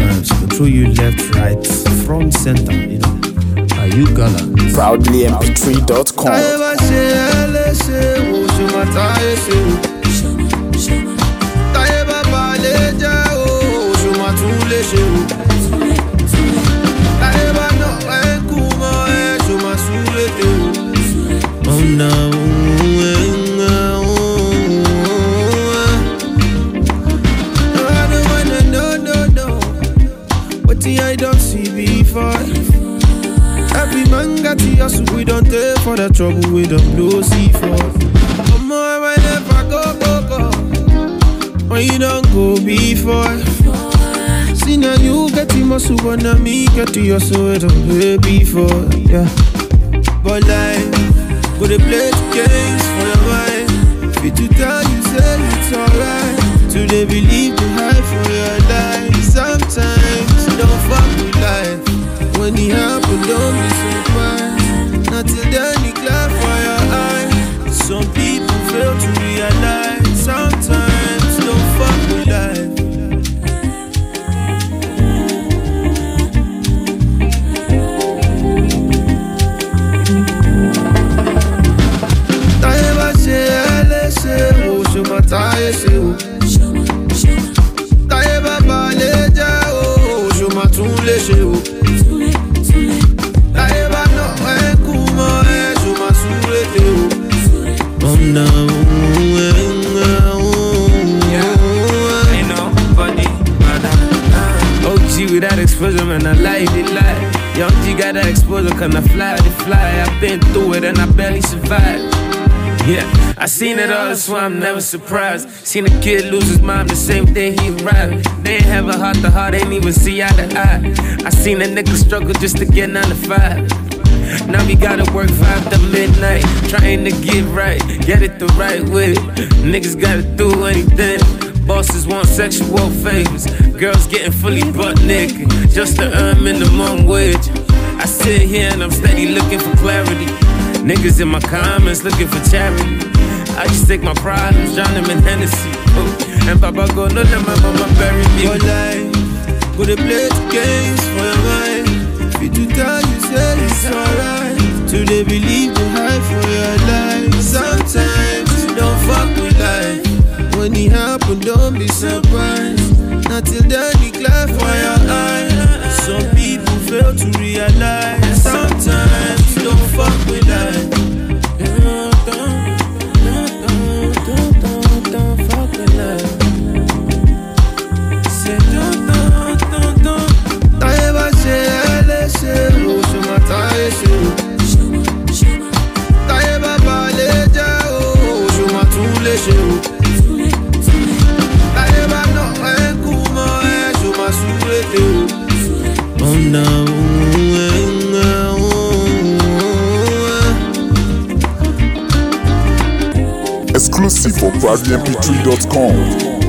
vibes, control you left, right, front, center, you know. Are you gallant? ProudlyMP3.com. Oh no. I don't see before. Every man got to hustle, we don't take for the trouble, we don't blow see for. Come on, I never go. When you don't go before. See now you get the muscle, but now me get the hustle, we don't play before. Yeah. But life, go to play the games for your mind. Fit to tell you, say it's alright. Do they believe the hype for your life? Sometimes don't fuck with life. When it happen, don't be surprised. Not till then you clap for your eyes. Some people fail to realize. Sometimes don't fuck with life. Oh no. Ain't nobody OG without exposure, man, I like it like. Young G got that exposure, can I fly the fly? I've been through it and I barely survived. Yeah, I seen it all, that's why I'm never surprised. Seen a kid lose his mom the same day he arrived. They ain't have a heart to heart, ain't even see eye to eye. I seen a nigga struggle just to get 9 to 5. Now we gotta work 5 to midnight, trying to get right, get it the right way. Niggas gotta do anything. Bosses want sexual favors. Girls getting fully butt naked just to earn minimum wage. I sit here and I'm steady looking for clarity. Niggas in my comments looking for charity. I just take my problems, drown them in Hennessy. And Papa go, no, them mama bury me. Go life, go to play the games for your mind. Fit to tell you, say it's alright. Till they believe the hype for your life. Sometimes you don't fuck with life. When it happen, don't be surprised. Not till then you clap for your eyes. Some people fail to realize. Sometimes you don't fuck with life. Don't fuck with life. Say don't. Taeba say, oh, shuma tae say. Taeba baleja, oh, shuma tule say. Taeba no kuma, shuma surete. Oh no. Exclusive for ProudlyMP3.com.